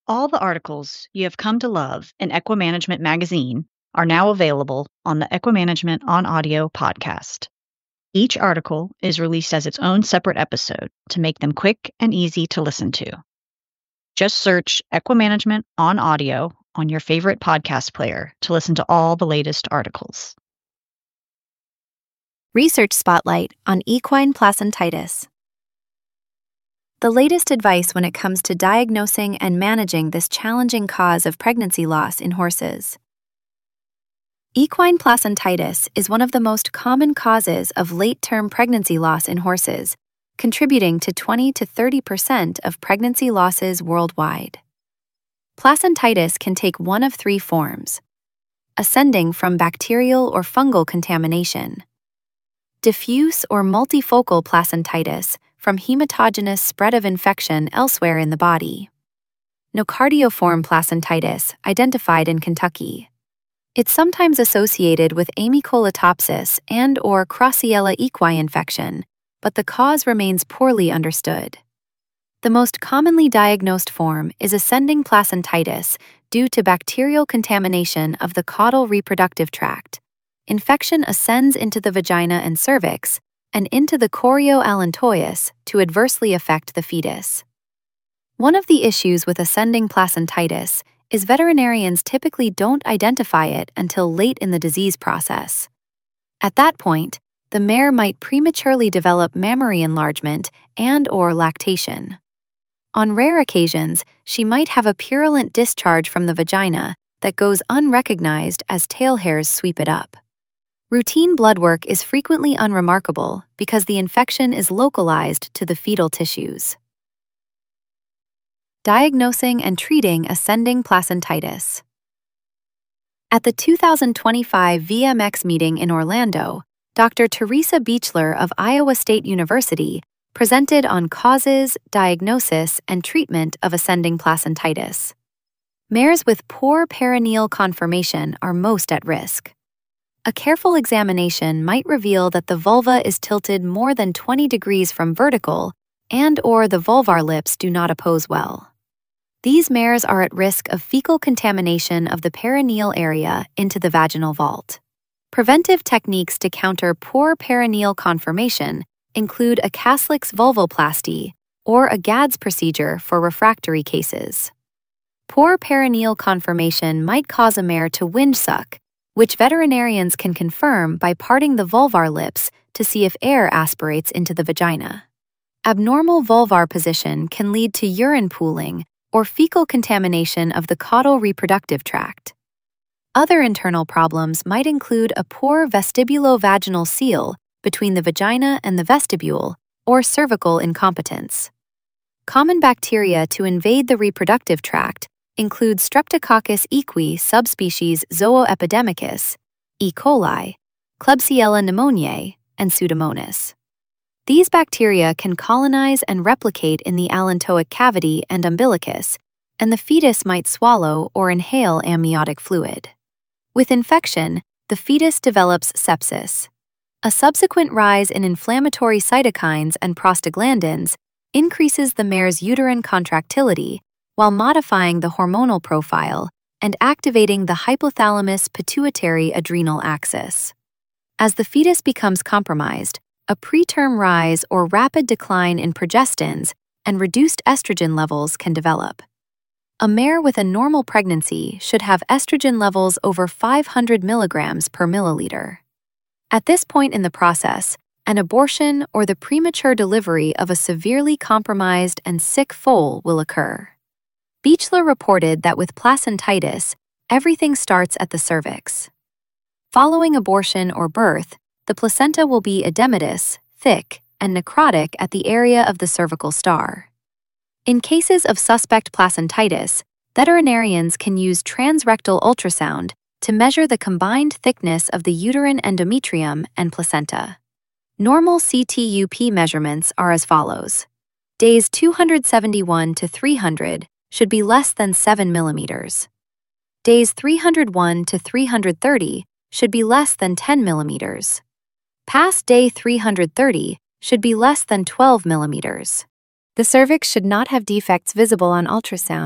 All the articles you have come to love in Equimanagement magazine are now available on the Equimanagement on Audio podcast. Each article is released as its own separate episode to make them quick and easy to listen to. Just search Equimanagement on Audio on your favorite podcast player to listen to all the latest articles. Research Spotlight on Equine Placentitis. The latest advice when it comes to diagnosing and managing this challenging cause of pregnancy loss in horses. Equine placentitis is one of the most common causes of late-term pregnancy loss in horses, contributing to 20 to 30% of pregnancy losses worldwide. Placentitis can take one of three forms: ascending from bacterial or fungal contamination, diffuse or multifocal placentitis from hematogenous spread of infection elsewhere in the body, nocardioform placentitis identified in Kentucky. It's sometimes associated with amycolotopsis and/or Crossiella equi infection, but the cause remains poorly understood. The most commonly diagnosed form is ascending placentitis due to bacterial contamination of the caudal reproductive tract. Infection ascends into the vagina and cervix and into the chorioallantois to adversely affect the fetus. One of the issues with ascending placentitis is veterinarians typically don't identify it until late in the disease process. At that point, the mare might prematurely develop mammary enlargement and/or lactation. On rare occasions, she might have a purulent discharge from the vagina that goes unrecognized as tail hairs sweep it up. Routine blood work is frequently unremarkable because the infection is localized to the fetal tissues. Diagnosing and treating ascending placentitis. At the 2025 VMX meeting in Orlando, Dr. Teresa Beechler of Iowa State University presented on causes, diagnosis, and treatment of ascending placentitis. Mares with poor perineal conformation are most at risk. A careful examination might reveal that the vulva is tilted more than 20 degrees from vertical and/or the vulvar lips do not oppose well. These mares are at risk of fecal contamination of the perineal area into the vaginal vault. Preventive techniques to counter poor perineal conformation include a Caslix vulvoplasty or a GADS procedure for refractory cases. Poor perineal conformation might cause a mare to wind suck, which veterinarians can confirm by parting the vulvar lips to see if air aspirates into the vagina. Abnormal vulvar position can lead to urine pooling or fecal contamination of the caudal reproductive tract. Other internal problems might include a poor vestibulovaginal seal between the vagina and the vestibule or cervical incompetence. Common bacteria to invade the reproductive tract include Streptococcus equi subspecies Zooepidemicus, E. coli, Klebsiella pneumoniae, and Pseudomonas. These bacteria can colonize and replicate in the allantoic cavity and umbilicus, and the fetus might swallow or inhale amniotic fluid. With infection, the fetus develops sepsis. A subsequent rise in inflammatory cytokines and prostaglandins increases the mare's uterine contractility while modifying the hormonal profile and activating the hypothalamus-pituitary-adrenal axis. As the fetus becomes compromised, a preterm rise or rapid decline in progestins and reduced estrogen levels can develop. A mare with a normal pregnancy should have estrogen levels over 500 milligrams per milliliter. At this point in the process, an abortion or the premature delivery of a severely compromised and sick foal will occur. Beechler reported that with placentitis, everything starts at the cervix. Following abortion or birth, the placenta will be edematous, thick, and necrotic at the area of the cervical star. In cases of suspect placentitis, veterinarians can use transrectal ultrasound to measure the combined thickness of the uterine endometrium and placenta. Normal CTUP measurements are as follows. Days 271 to 300 should be less than 7 millimeters. Days 301 to 330 should be less than 10 millimeters. Past day 330 should be less than 12 millimeters. The cervix should not have defects visible on ultrasound,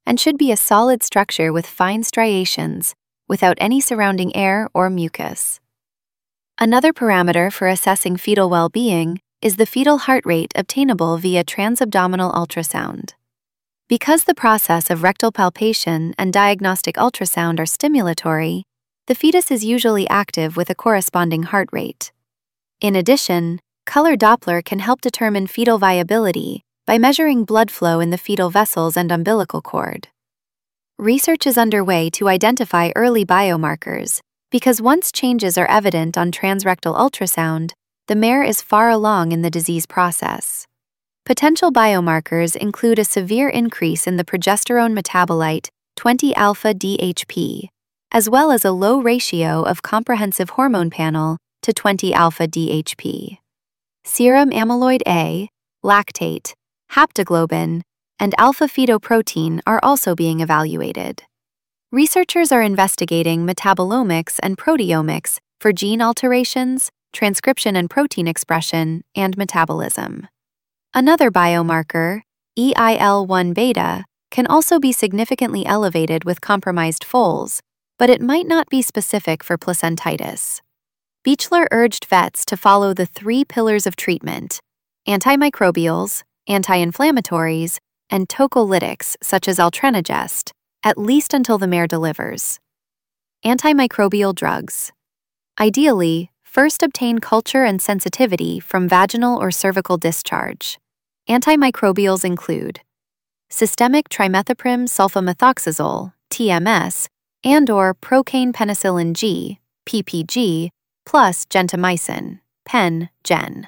and should be a solid structure with fine striations, without any surrounding air or mucus. Another parameter for assessing fetal well-being is the fetal heart rate obtainable via transabdominal ultrasound. Because the process of rectal palpation and diagnostic ultrasound are stimulatory, the fetus is usually active with a corresponding heart rate. In addition, color Doppler can help determine fetal viability by measuring blood flow in the fetal vessels and umbilical cord. Research is underway to identify early biomarkers because once changes are evident on transrectal ultrasound, the mare is far along in the disease process. Potential biomarkers include a severe increase in the progesterone metabolite 20-alpha-DHP, as well as a low ratio of comprehensive hormone panel to 20-alpha-DHP. Serum amyloid A, lactate, haptoglobin, and alpha-fetoprotein are also being evaluated. Researchers are investigating metabolomics and proteomics for gene alterations, transcription and protein expression, and metabolism. Another biomarker, EIL-1 beta, can also be significantly elevated with compromised foals, but it might not be specific for placentitis. Beechler urged vets to follow the 3 pillars of treatment: antimicrobials, anti-inflammatories, and tocolytics such as altrenogeст, at least until the mare delivers. Antimicrobial drugs. Ideally, first obtain culture and sensitivity from vaginal or cervical discharge. Antimicrobials include systemic trimethoprim sulfamethoxazole, TMS, and/or procaine penicillin G, PPG, plus gentamicin, PEN-GEN.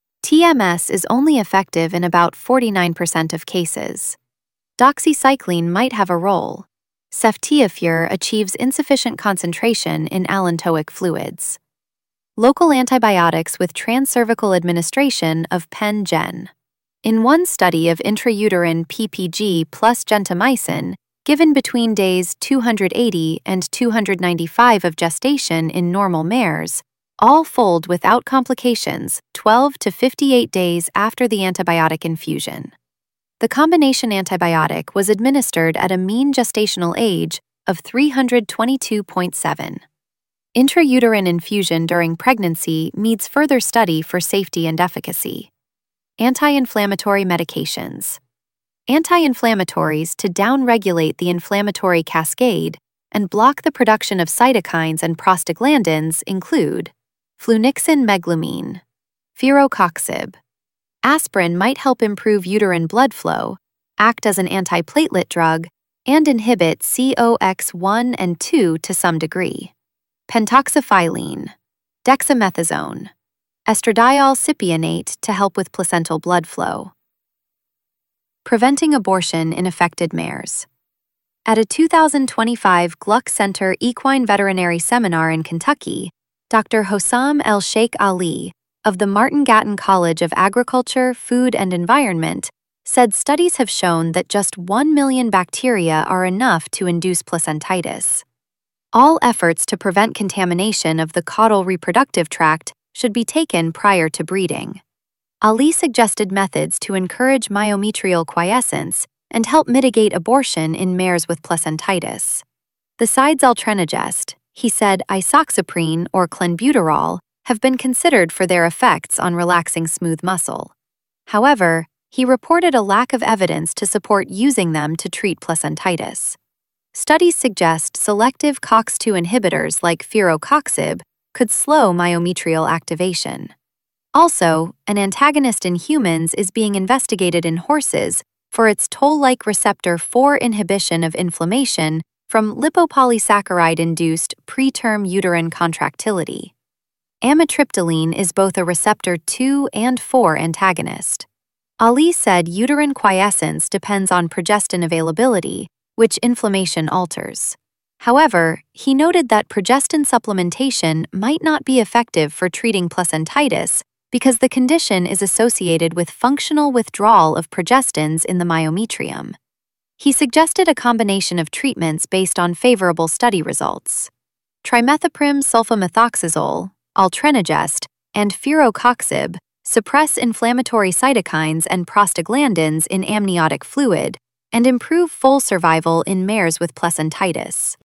TMS is only effective in about 49% of cases. Doxycycline might have a role. Ceftiofur achieves insufficient concentration in allantoic fluids. Local antibiotics with transcervical administration of PEN-GEN. In one study of intrauterine PPG plus gentamicin, given between days 280 and 295 of gestation in normal mares, all foaled without complications 12 to 58 days after the antibiotic infusion. The combination antibiotic was administered at a mean gestational age of 322.7. Intrauterine infusion during pregnancy needs further study for safety and efficacy. Anti-inflammatory medications. Anti-inflammatories to downregulate the inflammatory cascade and block the production of cytokines and prostaglandins include flunixin meglumine, firocoxib. Aspirin might help improve uterine blood flow, act as an antiplatelet drug, and inhibit COX-1 and 2 to some degree. Pentoxifylline, dexamethasone, estradiol cypionate to help with placental blood flow. Preventing abortion in affected mares. At a 2025 Gluck Center Equine Veterinary Seminar in Kentucky, Dr. Hossam El-Sheikh Ali of the Martin Gatton College of Agriculture, Food, and Environment said studies have shown that just 1 million bacteria are enough to induce placentitis. All efforts to prevent contamination of the caudal reproductive tract should be taken prior to breeding. Ali suggested methods to encourage myometrial quiescence and help mitigate abortion in mares with placentitis. Besides altrenogeст, he said isoxaprine or clenbuterol have been considered for their effects on relaxing smooth muscle. However, he reported a lack of evidence to support using them to treat placentitis. Studies suggest selective COX-2 inhibitors like firocoxib could slow myometrial activation. Also, an antagonist in humans is being investigated in horses for its toll-like receptor 4 inhibition of inflammation from lipopolysaccharide-induced preterm uterine contractility. Amitriptyline is both a receptor 2 and 4 antagonist. Ali said uterine quiescence depends on progestin availability, which inflammation alters. However, he noted that progestin supplementation might not be effective for treating placentitis because the condition is associated with functional withdrawal of progestins in the myometrium. He suggested a combination of treatments based on favorable study results. Trimethoprim sulfamethoxazole, altrenogeст, and firocoxib suppress inflammatory cytokines and prostaglandins in amniotic fluid, and improve foal survival in mares with placentitis.